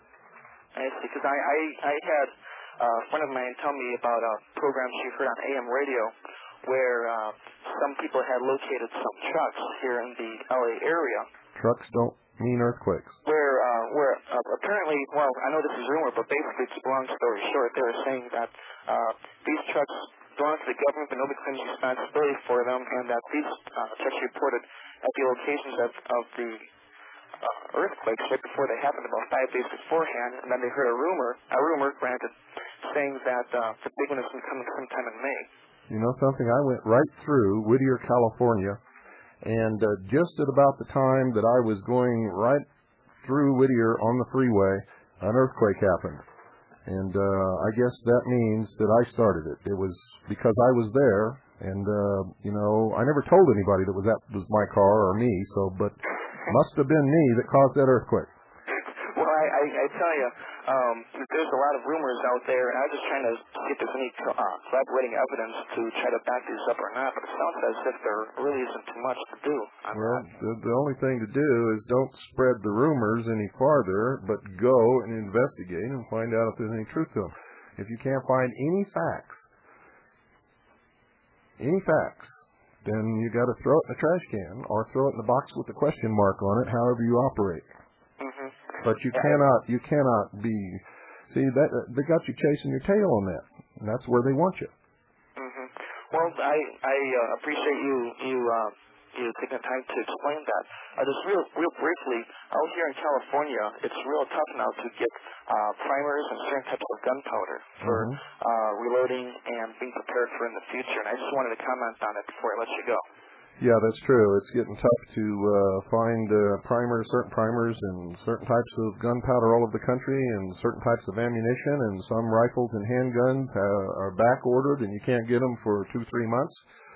I see, because I, I, I had uh, a friend of mine tell me about a program she heard on A M radio where uh, some people had located some trucks here in the L A area. Trucks don't mean earthquakes. Where, uh, where uh, apparently, well, I know this is rumor, but basically, to keep a long story short, they were saying that uh, these trucks belong to the government, but nobody claims responsibility for them, and that these uh, trucks reported at the locations of, of the uh, earthquakes right before they happened, about five days beforehand, and then they heard a rumor, a rumor, granted, saying that uh, the big one is coming sometime in May. You know something? I went right through Whittier, California, and uh, just at about the time that I was going right through Whittier on the freeway, an earthquake happened. And uh, I guess that means that I started it. It was because I was there, and, uh, you know, I never told anybody that was that was my car or me, so, but must have been me that caused that earthquake. Well, I, I, I tell you, um, there's a lot of rumors out there, and I'm just trying to see if there's any uh, corroborating evidence to try to back these up or not, but it sounds as if there really isn't too much to do. I'm well, the, the only thing to do is don't spread the rumors any farther, but go and investigate and find out if there's any truth to them. If you can't find any facts, any facts, then you got to throw it in the trash can or throw it in the box with the question mark on it, however you operate. Mm-hmm. But you cannot, you cannot be, see, that they got you chasing your tail on that, and that's where they want you. Mm-hmm. Well, I I uh, appreciate you you uh, you taking the time to explain that. Uh, just real real briefly, out here in California, it's real tough now to get uh, primers and certain types of gunpowder for Mm-hmm. uh, reloading and being prepared for in the future. And I just wanted to comment on it before I let you go. Yeah, that's true. It's getting tough to uh, find uh, primers, certain primers, and certain types of gunpowder all over the country, and certain types of ammunition, and some rifles and handguns uh, are back ordered, and you can't get them for two, three months.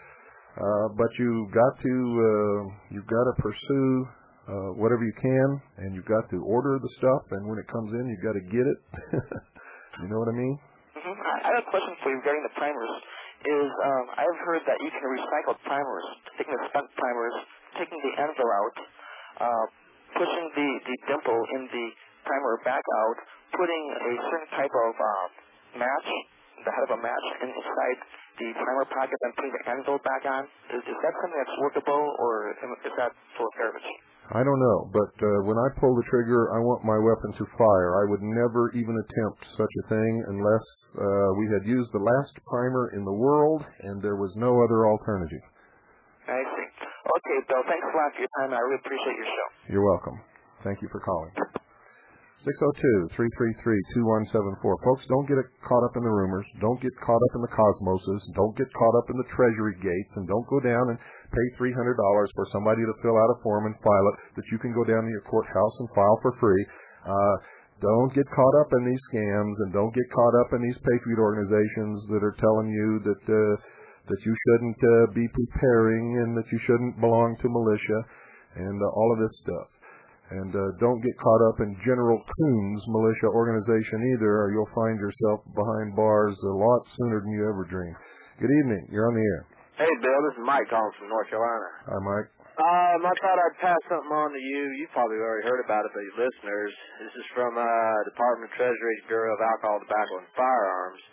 Uh, but you've got to uh, you've got to pursue uh, whatever you can, and you've got to order the stuff, and when it comes in, you've got to get it. You know what I mean? Mm-hmm. I have a question for you regarding the primers. Is um, I've heard that you can recycle primers, taking the spent primers, taking the anvil out, uh, pushing the, the dimple in the primer back out, putting a certain type of uh, match, the head of a match, inside the primer pocket, and putting the anvil back on. Is, is that something that's workable, or is that full of garbage? I don't know, but uh, when I pull the trigger, I want my weapon to fire. I would never even attempt such a thing unless uh, we had used the last primer in the world and there was no other alternative. I see. Okay, Bill, thanks a lot for your time. I really appreciate your show. You're welcome. Thank you for calling. six oh two, three three three, two one seven four. Folks, don't get caught up in the rumors. Don't get caught up in the cosmoses. Don't get caught up in the treasury gates. And don't go down and pay three hundred dollars for somebody to fill out a form and file it that you can go down to your courthouse and file for free. Uh, don't get caught up in these scams, and don't get caught up in these patriot organizations that are telling you that uh, that you shouldn't uh, be preparing and that you shouldn't belong to militia and uh, all of this stuff. And uh, don't get caught up in General Coon's militia organization either, or you'll find yourself behind bars a lot sooner than you ever dreamed. Good evening. You're on the air. Hey, Bill. This is Mike calling from North Carolina. Hi, Mike. Um, I thought I'd pass something on to you. You probably already heard about it, but your listeners. This is from uh, Department of Treasury, Bureau of Alcohol, Tobacco, and Firearms.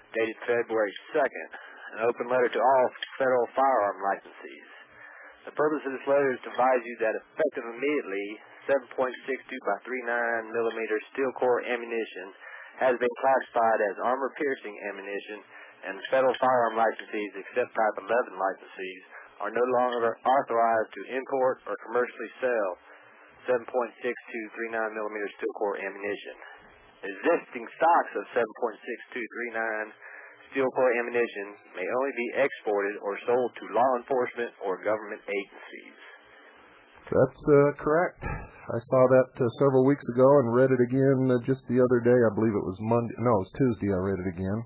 dated February second, an open letter to all federal firearm licensees. The purpose of this letter is to advise you that effective immediately, seven point six two by thirty-nine millimeter steel core ammunition has been classified as armor-piercing ammunition, and federal firearm licensees, except Type eleven licensees, are no longer authorized to import or commercially sell seven point six two thirty-nine millimeter steel core ammunition. Existing stocks of seven point six two thirty-nine steel core ammunition may only be exported or sold to law enforcement or government agencies. That's uh, correct. I saw that uh, several weeks ago and read it again uh, just the other day. I believe it was Monday. No, it was Tuesday. I read it again.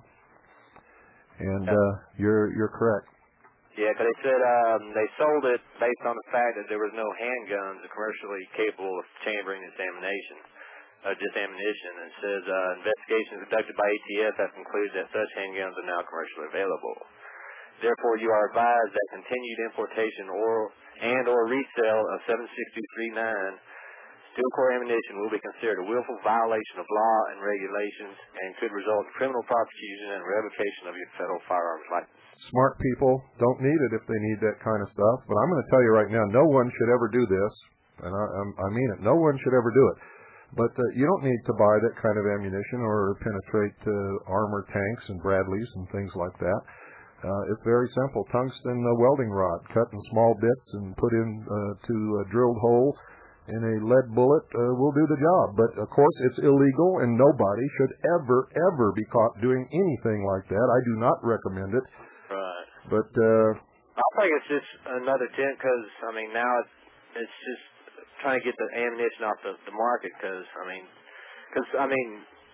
And uh, you're you're correct. Yeah, because they said um, they sold it based on the fact that there was no handguns commercially capable of chambering this ammunition, uh, just ammunition. It says uh, investigations conducted by A T F have concluded that such handguns are now commercially available. Therefore, you are advised that continued importation or and or resale of seven six two thirty-nine steel core ammunition will be considered a willful violation of law and regulations and could result in criminal prosecution and revocation of your federal firearms license. Smart people don't need it if they need that kind of stuff. But I'm going to tell you right now, no one should ever do this, and I, I mean it. No one should ever do it. But uh, you don't need to buy that kind of ammunition or penetrate uh, armor tanks and Bradleys and things like that. Uh, it's very simple. Tungsten uh, welding rod cut in small bits and put into uh, a drilled hole in a lead bullet uh, will do the job. But, of course, it's illegal, and nobody should ever, ever be caught doing anything like that. I do not recommend it. Right. But uh, I think it's just another attempt because, I mean, now it's, it's just trying to get the ammunition off the, the market because, I mean, because, I mean,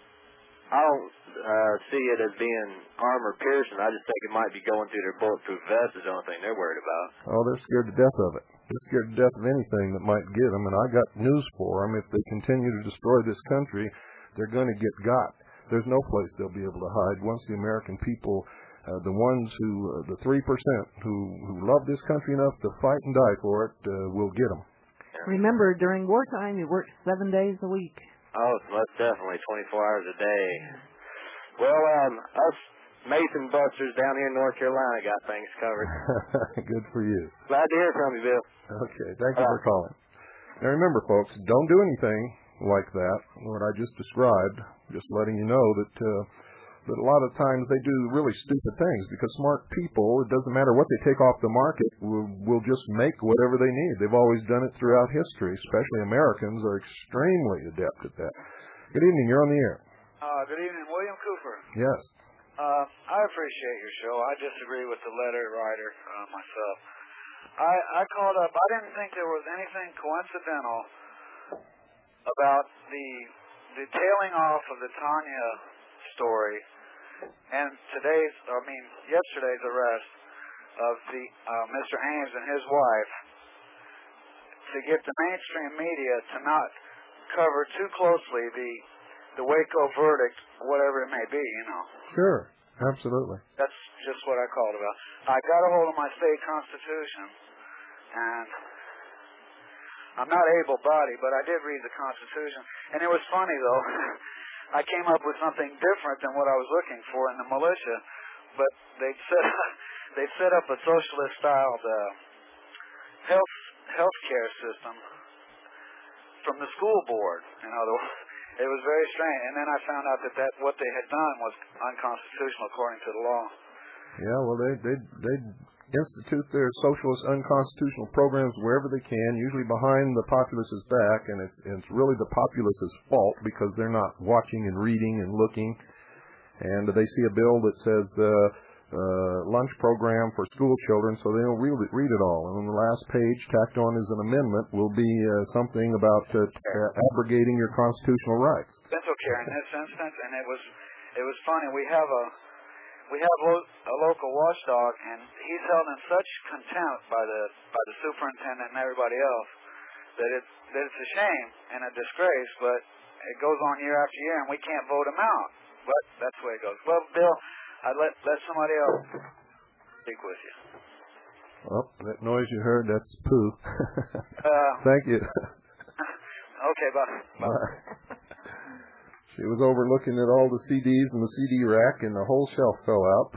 I don't uh, see it as being armor piercing. I just think it might be going through their bulletproof vest is the only thing they're worried about. Oh, they're scared to death of it. They're scared to death of anything that might get them. And I got news for them. If they continue to destroy this country, they're going to get got. There's no place they'll be able to hide. Once the American people, uh, the ones who, uh, the three percent who, who love this country enough to fight and die for it, uh, will get them. Remember, during wartime, you worked seven days a week. Oh, most definitely, twenty-four hours a day. Well, um, us Mason Busters down here in North Carolina got things covered. Good for you. Glad to hear from you, Bill. Okay, thank you for calling. Now remember, folks, don't do anything like that, what I just described, just letting you know that uh, that a lot of times they do really stupid things because smart people, it doesn't matter what they take off the market, will, will just make whatever they need. They've always done it throughout history, especially Americans are extremely adept at that. Good evening, you're on the air. Uh, good evening, William Cooper. Yes. Uh, I appreciate your show. I disagree with the letter writer uh, myself. I, I called up. I didn't think there was anything coincidental about the the tailing off of the Tanya story and today's, I mean, yesterday's arrest of the uh, Mister Ames and his wife to get the mainstream media to not cover too closely the the Waco verdict, whatever it may be, you know. Sure, absolutely. That's just what I called about. I got a hold of my state constitution, and I'm not able-bodied, but I did read the Constitution, and it was funny, though. I came up with something different than what I was looking for in the militia, but they'd set, they'd set up a socialist-styled uh, health health care system from the school board, in other words. It was very strange, and then I found out that, that what they had done was unconstitutional according to the law. Yeah, well, they they they institute their socialist unconstitutional programs wherever they can, usually behind the populace's back, and it's it's really the populace's fault because they're not watching and reading and looking, and they see a bill that says uh, uh, lunch program for school children, so they don't read it, read it all. And on the last page, tacked on as an amendment, will be uh, something about uh, uh, abrogating your constitutional rights. Dental care in this instance, and it was it was funny. We have a we have lo- a local watchdog, and he's held in such contempt by the by the superintendent and everybody else that it's that it's a shame and a disgrace. But it goes on year after year, and we can't vote him out. But that's the way it goes. Well, Bill, I'd let let somebody else speak with you. Well, that noise you heard, that's poo. uh, Thank you. Okay, bye. Bye. Bye. She was overlooking at all the C Ds in the C D rack, and the whole shelf fell out.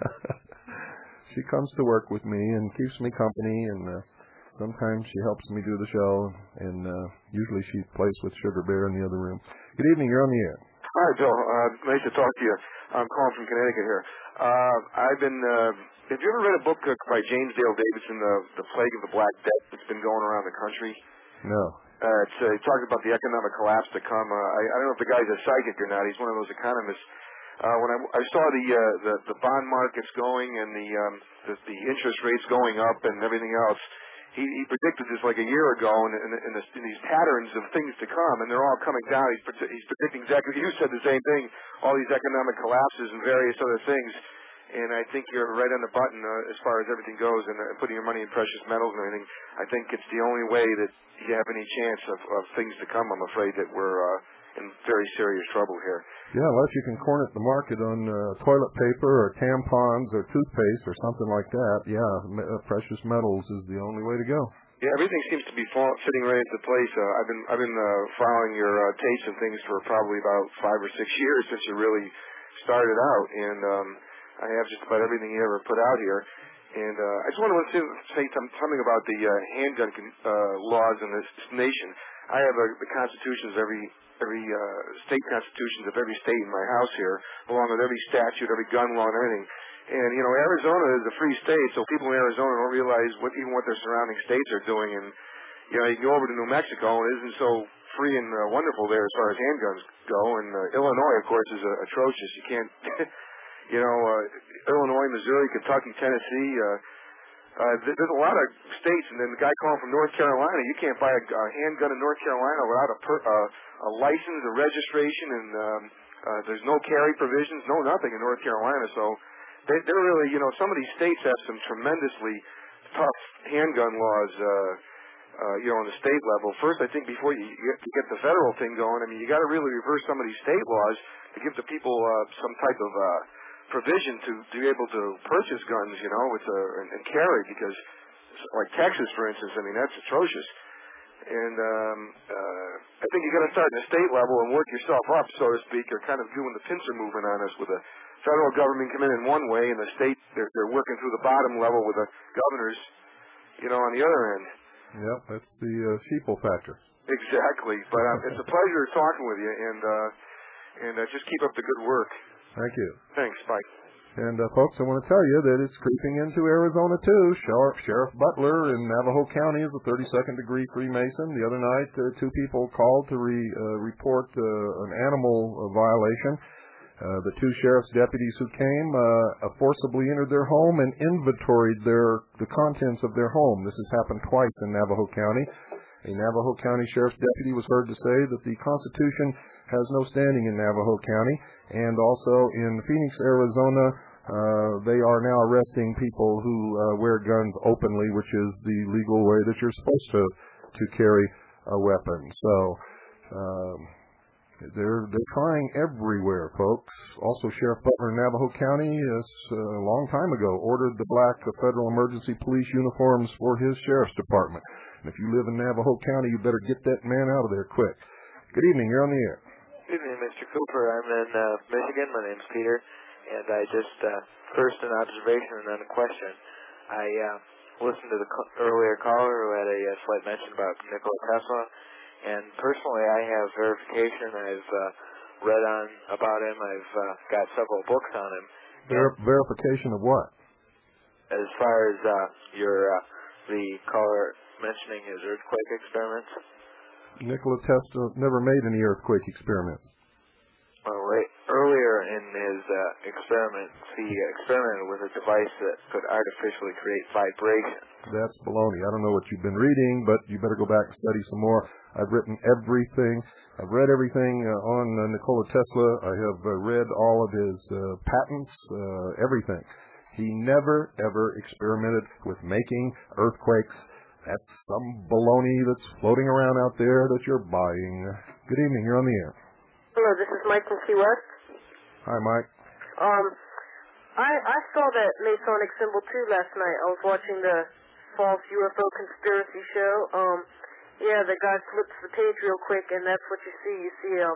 She comes to work with me and keeps me company, and uh, sometimes she helps me do the show, and uh, usually she plays with Sugar Bear in the other room. Good evening. You're on the air. Hi, Bill. Uh, nice to talk to you. I'm calling from Connecticut here. Uh, I've been. Uh, have you ever read a book uh, by James Dale Davidson, the the Plague of the Black Death, that's been going around the country? No. Uh, it's uh, it talks about the economic collapse to come. Uh, I, I don't know if the guy's a psychic or not. He's one of those economists. Uh, when I, I saw the, uh, the the bond markets going and the, um, the the interest rates going up and everything else, he, he predicted this like a year ago, and, and, and, this, and these patterns of things to come, and they're all coming down. He's, pre- he's predicting exactly. You said the same thing. All these economic collapses and various other things. And I think you're right on the button uh, as far as everything goes, and uh, putting your money in precious metals and everything. I think it's the only way that you have any chance of, of things to come. I'm afraid that we're uh, in very serious trouble here. Yeah, unless you can corner the market on uh, toilet paper or tampons or toothpaste or something like that. Yeah, me- uh, precious metals is the only way to go. Yeah, everything seems to be fall- fitting right into place. Uh, I've been I've been uh, following your uh, tapes and things for probably about five or six years since you really started out, and um, I have just about everything you ever put out here. And uh, I just want to say something about the uh, handgun con- uh, laws in this nation. I have uh, the constitutions of every every uh, state constitutions of every state in my house here, along with every statute, every gun law, and everything. And you know, Arizona is a free state, so people in Arizona don't realize what even what their surrounding states are doing. And you know, you go over to New Mexico, and it isn't so free and uh, wonderful there as far as handguns go. And uh, Illinois, of course, is uh, atrocious. You can't. You know, uh, Illinois, Missouri, Kentucky, Tennessee, uh, uh, th- there's a lot of states, and then the guy calling from North Carolina, you can't buy a, a handgun in North Carolina without a, per, uh, a license, a registration, and um, uh, there's no carry provisions, no nothing in North Carolina. So they, they're really, you know, some of these states have some tremendously tough handgun laws, uh, uh, you know, on the state level. First, I think before you get, you get the federal thing going, I mean, you got to really reverse some of these state laws to give the people uh, some type of uh, provision to, to be able to purchase guns, you know, with uh, and, and carry, because like Texas, for instance, I mean, that's atrocious. And um, uh, I think you got to start in the state level and work yourself up, so to speak. You're kind of doing the pincer movement on us, with the federal government come in in one way, and the state they're, they're working through the bottom level with the governors, you know, on the other end. Yep, that's the uh, sheeple factor. Exactly. But um, it's a pleasure talking with you, and uh, and uh, just keep up the good work. Thank you. Thanks. Bye. And, uh, folks, I want to tell you that it's creeping into Arizona, too. Sheriff, Sheriff Butler in Navajo County is a thirty-second degree Freemason. The other night, uh, two people called to re, uh, report uh, an animal uh, violation. Uh, the two sheriff's deputies who came uh, forcibly entered their home and inventoried their the contents of their home. This has happened twice in Navajo County. A Navajo County Sheriff's deputy was heard to say that the Constitution has no standing in Navajo County, and also in Phoenix, Arizona, uh, they are now arresting people who uh, wear guns openly, which is the legal way that you're supposed to to carry a weapon. So um, they're they're trying everywhere, folks. Also, Sheriff Butler in Navajo County, is, uh, a long time ago, ordered the black Federal Emergency Police uniforms for his sheriff's department. And if you live in Navajo County, you better get that man out of there quick. Good evening. You're on the air. Good evening, Mister Cooper. I'm in uh, Michigan. My name's Peter. And I just, uh, first an observation and then a question. I uh, listened to the co- earlier caller who had a uh, slight mention about Nikola Tesla. And personally, I have verification. I've uh, read on about him. I've uh, got several books on him. Ver- verification of what? As far as uh, your, uh, the caller mentioning his earthquake experiments. Nikola Tesla never made any earthquake experiments. Well, right, earlier in his uh, experiments, he experimented with a device that could artificially create vibration. That's baloney. I don't know what you've been reading, but you better go back and study some more. I've written everything. I've read everything uh, on uh, Nikola Tesla. I have uh, read all of his uh, patents, uh, everything. He never, ever experimented with making earthquakes. That's some baloney that's floating around out there that you're buying. Good evening. You're on the air. Hello, this is Mike from Key West. Hi, Mike. Um, I I saw that Masonic symbol too last night. I was watching the false U F O conspiracy show. Um, yeah, the guy flips the page real quick, and that's what you see. You see um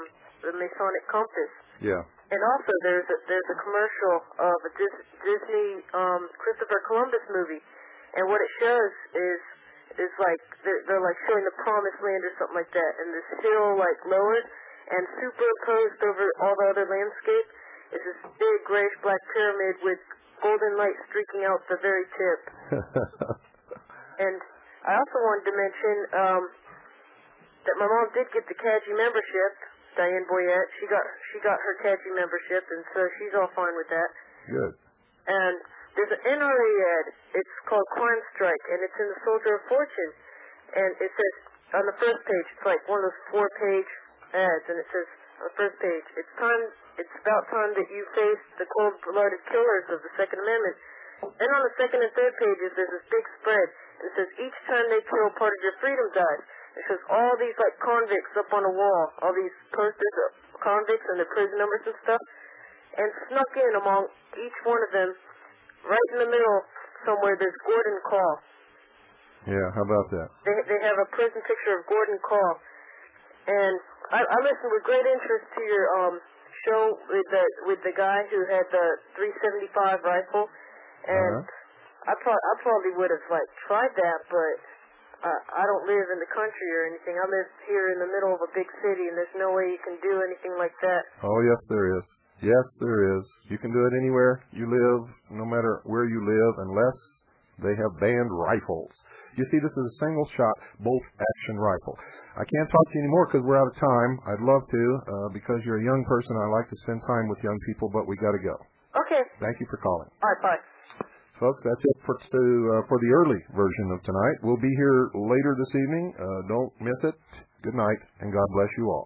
the Masonic compass. Yeah. And also, there's a, there's a commercial of a Dis- Disney um, Christopher Columbus movie, and what it shows is is like they're, they're like showing the Promised Land or something like that, and this hill like lowered and superimposed over all the other landscape is this big grayish black pyramid with golden light streaking out the very tip. And I also wanted to mention um, that my mom did get the C A G I membership. Diane Boyette, she got she got her C A G I membership, and so she's all fine with that. Good. And there's an N R A ad. It's called Crime Strike, and it's in the Soldier of Fortune. And it says on the first page, it's like one of those four-page ads, and it says on the first page, it's time. It's about time that you face the cold-blooded killers of the Second Amendment. And on the second and third pages, there's this big spread, and it says each time they kill, part of your freedom dies. It shows all these like convicts up on a wall, all these posters of convicts and their prison numbers and stuff, and snuck in among each one of them, right in the middle somewhere, there's Gordon Call. Yeah, how about that? They they have a prison picture of Gordon Call, and I, I listened with great interest to your um show with the with the guy who had the three seventy-five rifle, and uh-huh. I pro- I probably would have like tried that, but. Uh, I don't live in the country or anything. I live here in the middle of a big city, and there's no way you can do anything like that. Oh, yes, there is. Yes, there is. You can do it anywhere you live, no matter where you live, unless they have banned rifles. You see, this is a single-shot bolt-action rifle. I can't talk to you anymore because we're out of time. I'd love to. Uh, because you're a young person, I like to spend time with young people, but we got to go. Okay. Thank you for calling. All right, bye. Folks, that's it for to, uh, for the early version of tonight. We'll be here later this evening. Uh, don't miss it. Good night, and God bless you all.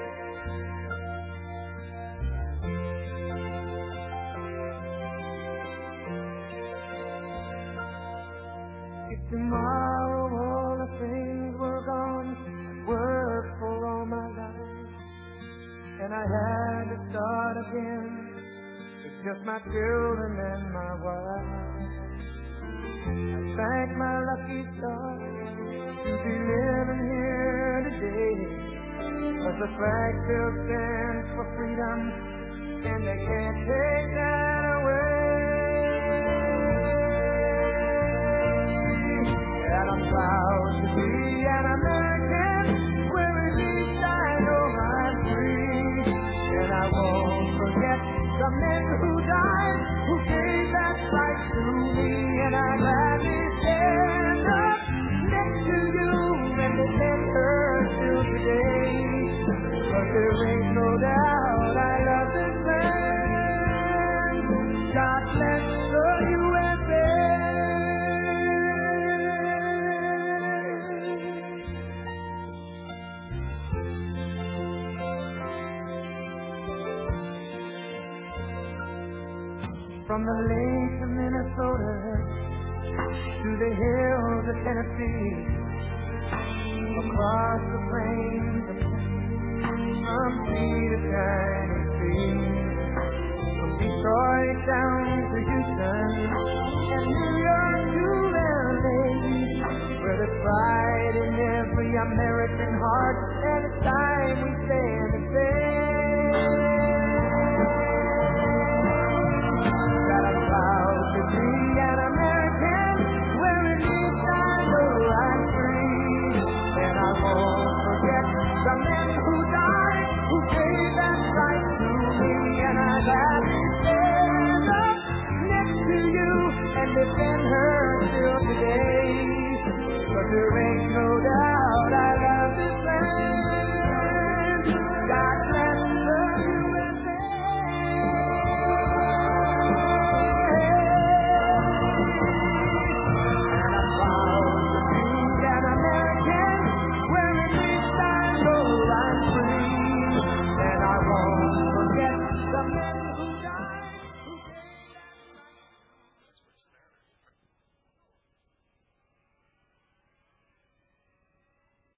If tomorrow all the things were gone, worked for all my life, and I had to start again, just my children and my wife. I thank my lucky stars to be living here today, 'cause the flag still stands for freedom, and they can't take that away. And I'm proud to be an American, where at least I know I'm free, and I won't forget the men who died, who gave that right to me, and I gladly stand up next to you and defend her till today. But there ain't no doubt I love this land. God bless the U S A. From the lakes of Minnesota to the hills of Tennessee, across the plains of from sea to shining sea, from Detroit down to Houston,